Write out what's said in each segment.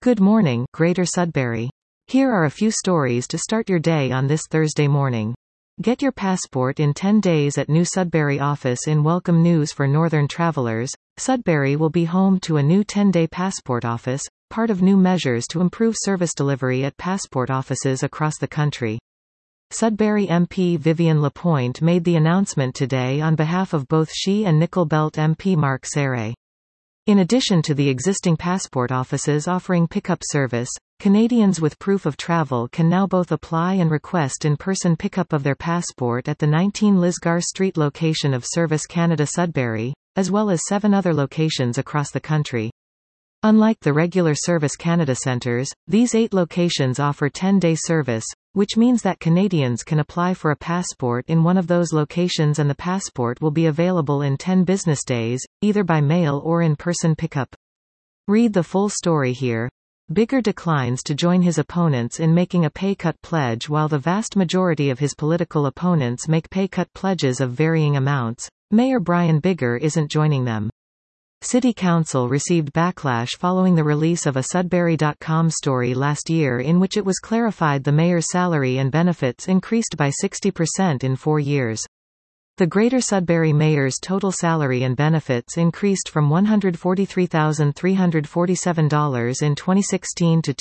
Good morning, Greater Sudbury. Here are a few stories to start your day on this Thursday morning. Get your passport in 10 days at New Sudbury office. In welcome news for Northern travelers, Sudbury will be home to a new 10-day passport office, part of new measures to improve service delivery at passport offices across the country. Sudbury MP Vivian Lapointe made the announcement today on behalf of both she and Nickel Belt MP Mark Serre. In addition to the existing passport offices offering pickup service, Canadians with proof of travel can now both apply and request in-person pickup of their passport at the 19 Lisgar Street location of Service Canada Sudbury, as well as 7 other locations across the country. Unlike the regular Service Canada centres, these 8 locations offer 10-day service, which means that Canadians can apply for a passport in one of those locations and the passport will be available in 10 business days, either by mail or in-person pickup. Read the full story here. Biggar declines to join his opponents in making a pay cut pledge. While the vast majority of his political opponents make pay cut pledges of varying amounts, Mayor Brian Biggar isn't joining them. City Council received backlash following the release of a Sudbury.com story last year in which it was clarified the mayor's salary and benefits increased by 60% in 4 years. The Greater Sudbury mayor's total salary and benefits increased from $143,347 in 2016 to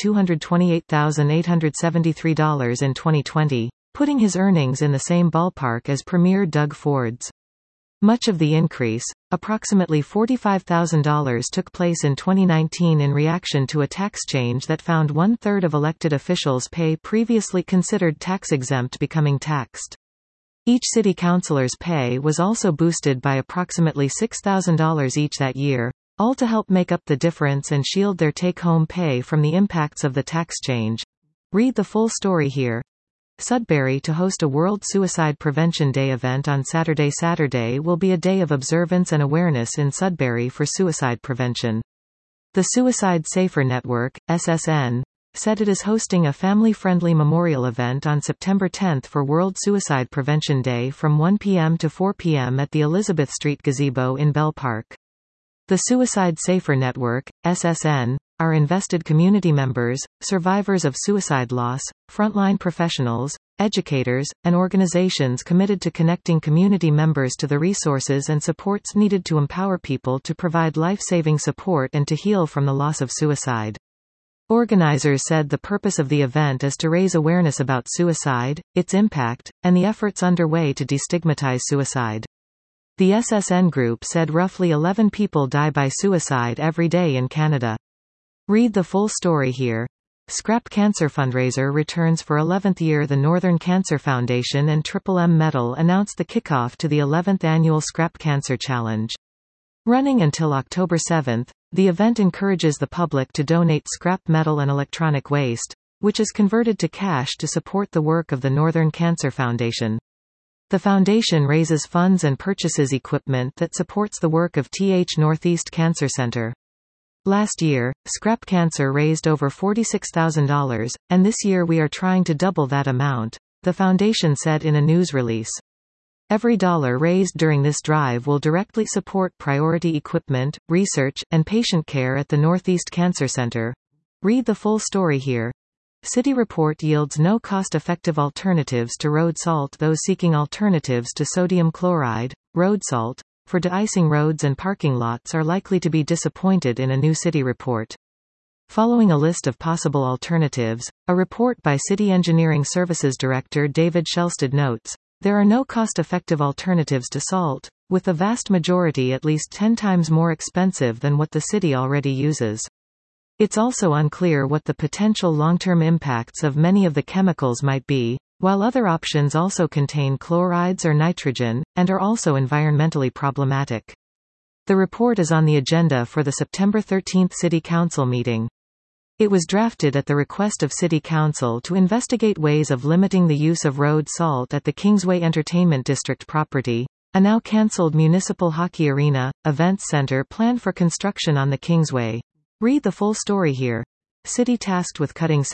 $228,873 in 2020, putting his earnings in the same ballpark as Premier Doug Ford's. Much of the increase, approximately $45,000, took place in 2019 in reaction to a tax change that found 1/3 of elected officials' pay previously considered tax-exempt becoming taxed. Each city councillor's pay was also boosted by approximately $6,000 each that year, all to help make up the difference and shield their take-home pay from the impacts of the tax change. Read the full story here. Sudbury to host a World Suicide Prevention Day event on Saturday. Saturday will be a day of observance and awareness in Sudbury for suicide prevention. The Suicide Safer Network, SSN, said it is hosting a family-friendly memorial event on September 10 for World Suicide Prevention Day from 1 p.m. to 4 p.m. at the Elizabeth Street Gazebo in Bell Park. The Suicide Safer Network, SSN, are invested community members, survivors of suicide loss, frontline professionals, educators, and organizations committed to connecting community members to the resources and supports needed to empower people to provide life-saving support and to heal from the loss of suicide. Organizers said the purpose of the event is to raise awareness about suicide, its impact, and the efforts underway to destigmatize suicide. The SSN group said roughly 11 people die by suicide every day in Canada. Read the full story here. Scrap Cancer fundraiser returns for 11th year. The Northern Cancer Foundation and Triple M Metal announced the kickoff to the 11th annual Scrap Cancer Challenge. Running until October 7, the event encourages the public to donate scrap metal and electronic waste, which is converted to cash to support the work of the Northern Cancer Foundation. The foundation raises funds and purchases equipment that supports the work of TH Northeast Cancer Center. Last year, Scrap Cancer raised over $46,000, and this year we are trying to double that amount, the foundation said in a news release. Every dollar raised during this drive will directly support priority equipment, research, and patient care at the Northeast Cancer Center. Read the full story here. City report yields no cost-effective alternatives to road salt. Those seeking alternatives to sodium chloride, road salt, for de-icing roads and parking lots are likely to be disappointed in a new city report. Following a list of possible alternatives, a report by City Engineering Services Director David Shelsted notes, there are no cost-effective alternatives to salt, with the vast majority at least 10 times more expensive than what the city already uses. It's also unclear what the potential long-term impacts of many of the chemicals might be, while other options also contain chlorides or nitrogen, and are also environmentally problematic. The report is on the agenda for the September 13 City Council meeting. It was drafted at the request of City Council to investigate ways of limiting the use of road salt at the Kingsway Entertainment District property, a now cancelled municipal hockey arena, events center planned for construction on the Kingsway. Read the full story here. City tasked with cutting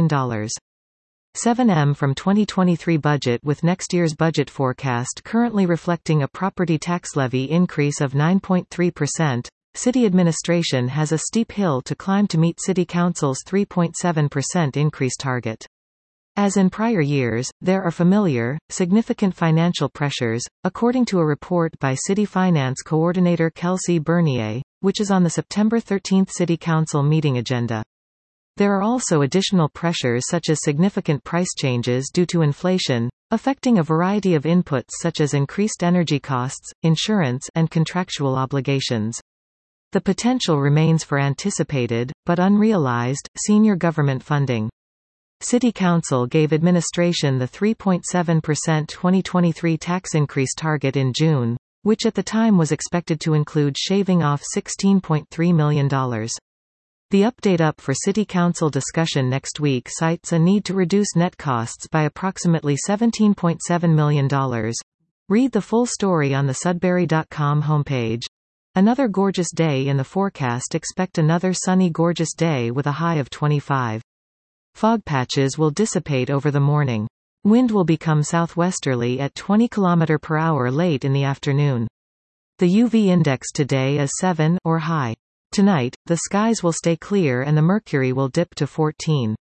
$17.7 from 2023 budget, with next year's budget forecast currently reflecting a property tax levy increase of 9.3%. city administration has a steep hill to climb to meet City Council's 3.7% increase target. As in prior years, there are familiar, significant financial pressures, according to a report by City Finance Coordinator Kelsey Bernier, which is on the September 13 City Council meeting agenda. There are also additional pressures such as significant price changes due to inflation, affecting a variety of inputs such as increased energy costs, insurance, and contractual obligations. The potential remains for anticipated, but unrealized, senior government funding. City Council gave administration the 3.7% 2023 tax increase target in June, which at the time was expected to include shaving off $16.3 million. The update up for City Council discussion next week cites a need to reduce net costs by approximately $17.7 million. Read the full story on the Sudbury.com homepage. Another gorgeous day in the forecast. Expect another sunny gorgeous day with a high of 25. Fog patches will dissipate over the morning. Wind will become southwesterly at 20 km per hour late in the afternoon. The UV index today is 7 or high. Tonight, the skies will stay clear and the mercury will dip to 14.